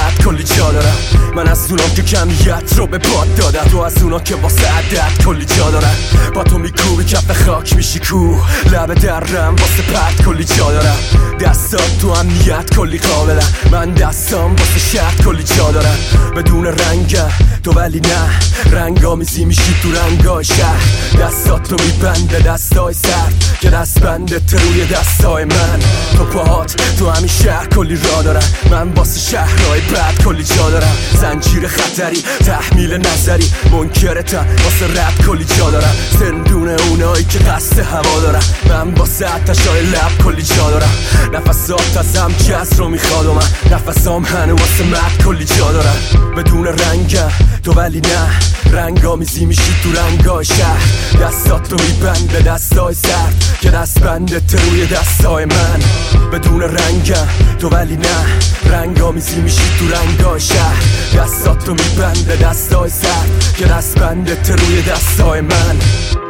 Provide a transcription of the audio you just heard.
بعد کلی جا دارم. من از اونام که کمیت رو به باد دادم، تو از اونا که واسه عدد کلی جا دارم. با تو میکوبی کف خاک میشی کوه، لبه درم واسه پرد کلی جا دارم. دستات تو امنیت کلی قابلم، من دستام واسه شرط کلی جا دارم. بدون رنگم تو ولی نه، رنگامیزی میشی تو رنگای شهر. دستات رو میبنده دستای سرد که دست بنده روی دستای من. تو پاهات تو همین شهر کلی را دارن، من واسه شهرهای بعد کلی جا دارم. زنجیر خطری تحمیل نظری منکرتم، واسه رد کلی جا دارم. زندون اونایی که قصد هوا دارم، من واسه آتشای لب کلی جا دارم. نفسات ازم جز رو میخواد و من نفسام هنو واسه مرد کلی جا دارم. بدون رنگم تو ولی نه، رنگامیزی میشی تو رنگای شهر. دستات رو میبنده دستای سرد که دست بنده روی دستای من. بدون رنگم تو ولی نه، رنگامیزی میشی تو رنگای شهر. دستات رو میبنده دستای سرد که دست بنده روی دستای من.